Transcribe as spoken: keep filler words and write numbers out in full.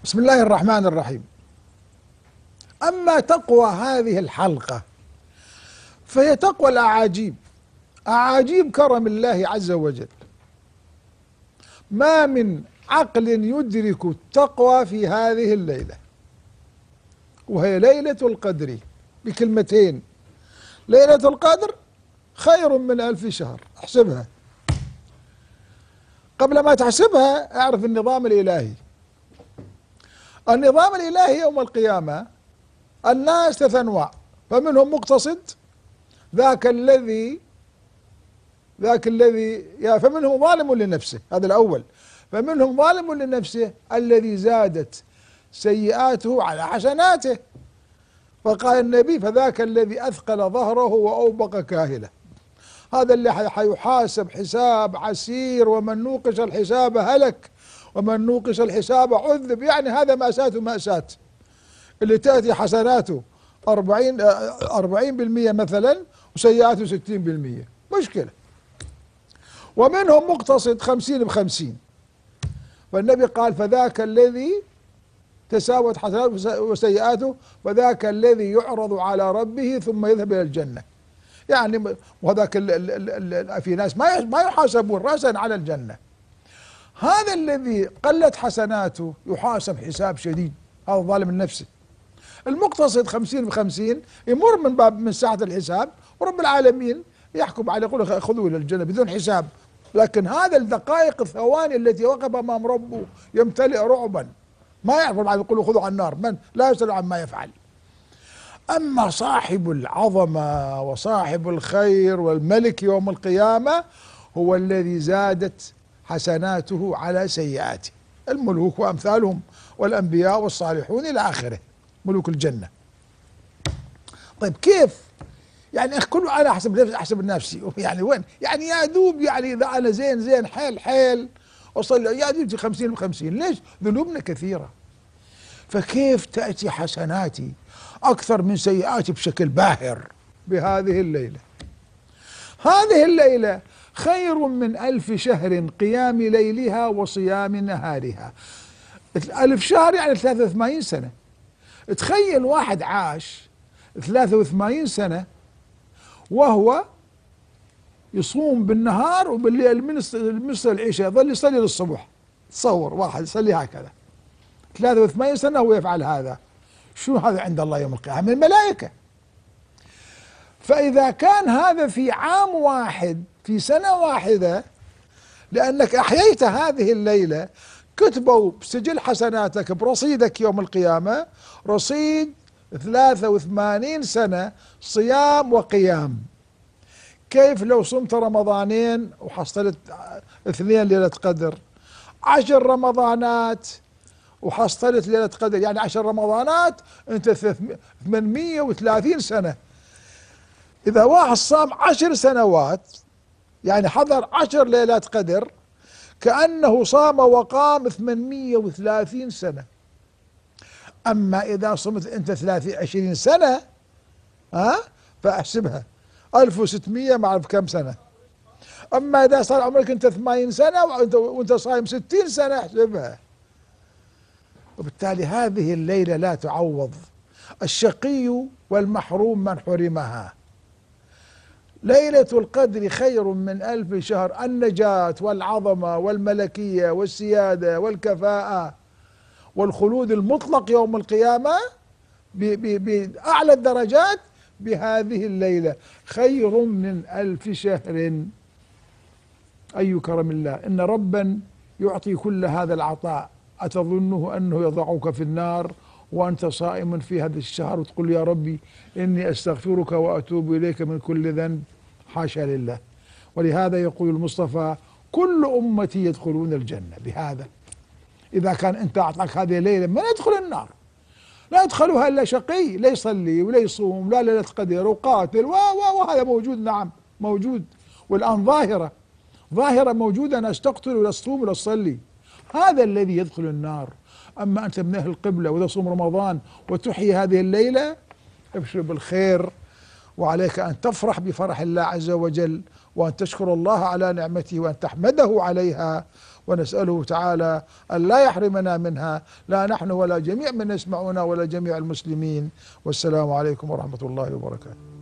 بسم الله الرحمن الرحيم. أما تقوى هذه الحلقة فهي تقوى الأعاجيب، أعاجيب كرم الله عز وجل. ما من عقل يدرك التقوى في هذه الليلة، وهي ليلة القدر بكلمتين: ليلة القدر خير من ألف شهر. احسبها. قبل ما تحسبها اعرف النظام الإلهي. النظام الإلهي يوم القيامة الناس ثلاث أنواع، فمنهم مقتصد، ذاك الذي ذاك الذي يا فمنهم ظالم لنفسه، هذا الأول. فمنهم ظالم لنفسه الذي زادت سيئاته على حسناته، فقال النبي: فذاك الذي أثقل ظهره وأوبق كاهله. هذا اللي حيحاسب حساب عسير، ومن نوقش الحساب هلك ومن نوقش الحساب عذب. يعني هذا مأساة مأساة. اللي تأتي حسناته أربعين أربعين بالمئة مثلا وسيئاته ستين بالمئة، مشكلة. ومنهم مقتصد خمسين بخمسين، فالنبي قال: فذاك الذي تساوت حسناته وسيئاته فذاك الذي يعرض على ربه ثم يذهب إلى الجنة. يعني وهذاك في ناس ما ما يحاسبون رأسا على الجنة. هذا الذي قلت حسناته يحاسب حساب شديد، هذا ظالم النفس. المقتصد خمسين بخمسين يمر من باب من ساعة الحساب، ورب العالمين يحكم عليه يقول: خذوه إلى الجنة بدون حساب. لكن هذا الدقائق الثواني التي وقف أمام ربه يمتلئ رعبا، ما يعرف بعد يقول: خذوا على النار، من لا يسأل عما يفعل. أما صاحب العظمة وصاحب الخير والملك يوم القيامة هو الذي زادت حسناته على سيئاته، الملوك وأمثالهم والأنبياء والصالحون إلى آخره، ملوك الجنة. طيب كيف؟ يعني كل أنا أحسب نفسي أحسب نفسي يعني وين؟ يعني يا دوب، يعني إذا أنا زين زين حيل حيل أصلي يا دوب خمسين بخمسين. ليش؟ ذنوبنا كثيرة. فكيف تأتي حسناتي أكثر من سيئاتي بشكل باهر بهذه الليلة؟ هذه الليلة خير من ألف شهر قيام ليلها وصيام نهارها. ألف شهر يعني ثلاثة وثمانين سنة. تخيل واحد عاش ثلاثة وثمانين سنة وهو يصوم بالنهار وبالليل من مصر العشاء يظل يصلي للصبح. تصور واحد يصلي هكذا ثلاثة وثمانين سنة هو يفعل هذا. شو هذا عند الله يوم القيامة؟ من الملائكة. فإذا كان هذا في عام واحد في سنة واحدة، لأنك أحييت هذه الليلة، كتبوا بسجل حسناتك برصيدك يوم القيامة رصيد ثلاثة وثمانين سنة صيام وقيام. كيف لو صمت رمضانين وحصلت اثنين ليلة قدر، عشر رمضانات وحصلت ليلة قدر، يعني عشر رمضانات انت ثمانمئة وثلاثين سنة. إذا واحد صام عشر سنوات يعني حضر عشر ليلات قدر، كأنه صام وقام ثمانمئة وثلاثين سنة. أما إذا صمت أنت ثلاثين عشرين سنة ها فأحسبها ألف وستمئة ما أعرف كم سنة. أما إذا صار عمرك أنت ثمانين سنة وأنت وأنت صايم ستين سنة احسبها. وبالتالي هذه الليلة لا تعوض. الشقي والمحروم من حرمها. ليلة القدر خير من ألف شهر. النجاة والعظمة والملكية والسيادة والكفاءة والخلود المطلق يوم القيامة بأعلى الدرجات بهذه الليلة خير من ألف شهر. أي كرم الله! إن ربا يعطي كل هذا العطاء، أتظنه أنه يضعك في النار وأنت صائم في هذا الشهر وتقول: يا ربي إني أستغفرك وأتوب إليك من كل ذنب؟ حاشا لله. ولهذا يقول المصطفى: كل أمتي يدخلون الجنة. بهذا إذا كان أنت أعطاك هذه الليلة من يدخل النار؟ لا يدخلها إلا شقي، لا يصلي ولا يصوم لا ليلة قدر وقاتل وهذا موجود. نعم موجود، والآن ظاهرة ظاهرة موجودة. ناس تقتل ولا تصوم ولا تصلي. هذا الذي يدخل النار. أما أنت من أهل القبلة وتصوم رمضان وتحيي هذه الليلة، ابشر بالخير وعليك أن تفرح بفرح الله عز وجل، وأن تشكر الله على نعمته، وأن تحمده عليها، ونسأله تعالى أن لا يحرمنا منها، لا نحن ولا جميع من يسمعنا ولا جميع المسلمين. والسلام عليكم ورحمة الله وبركاته.